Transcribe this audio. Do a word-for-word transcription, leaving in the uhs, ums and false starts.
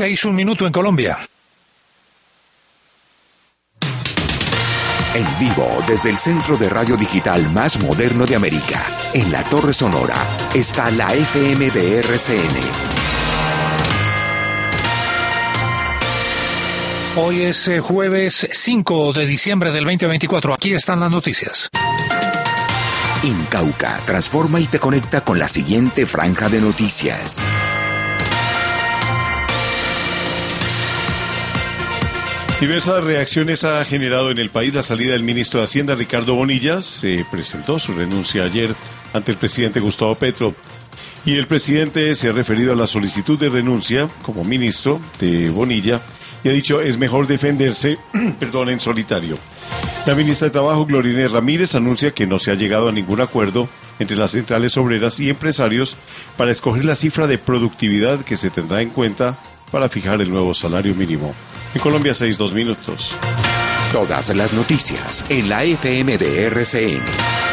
seis, un minuto en Colombia. En vivo, desde el centro de radio digital más moderno de América, en la Torre Sonora, está la F M de R C N. Hoy es eh, jueves cinco de diciembre del veinte veinticuatro. Aquí están las noticias. Incauca transforma y te conecta con la siguiente franja de noticias. Diversas reacciones ha generado en el país la salida del ministro de Hacienda, Ricardo Bonilla. Se presentó su renuncia ayer ante el presidente Gustavo Petro. Y el presidente se ha referido a la solicitud de renuncia como ministro de Bonilla y ha dicho es mejor defenderse, perdón, en solitario. La ministra de Trabajo, Gloria Inés Ramírez, anuncia que no se ha llegado a ningún acuerdo entre las centrales obreras y empresarios para escoger la cifra de productividad que se tendrá en cuenta para fijar el nuevo salario mínimo. En Colombia, seis, dos minutos. Todas las noticias en la F M de R C N.